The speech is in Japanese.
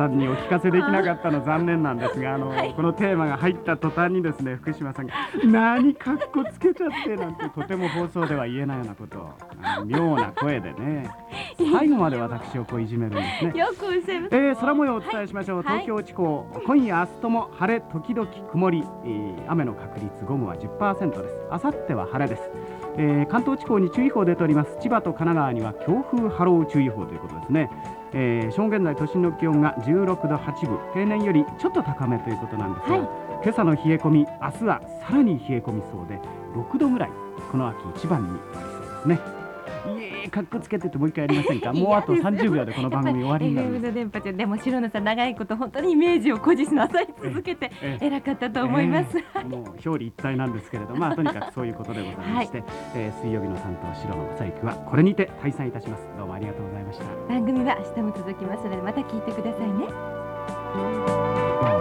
んにお聞かせできなかったの残念なんですが、 はい、 このテーマが入った途端にですね、福島さんが何かっこつけちゃってなんて、とても放送では言えないようなことを妙な声でね、最後まで私をこういじめるんですね。 よくおっしゃいます。 空模様をお伝えしましょう。 はい、 東京地方、今夜明日とも晴れ時々曇り、雨の確率午後は 10% です。明後日は晴れです。関東地方に注意報出ております。千葉と神奈川には強風波浪注意報ということですね。正午現在都心の気温が16度8分、平年よりちょっと高めということなんですが、 はい、 今朝の冷え込み、明日はさらに冷え込みそうで6度ぐらい、この秋一番になりそうですね。かっこつけててもう一回やりませんか。もうあと30秒でこの番組終わりになるん FM です。 の電波中でも白野さん長いこと本当にイメージを誇示なさい続けて偉かったと思います。 もう表裏一体なんですけれど、とにかくそういうことでございまして、水曜日の担当白野正之はこれにて退散いたします。どうもありがとうございました。 番組は明日も続きますのでまた聞いてくださいね。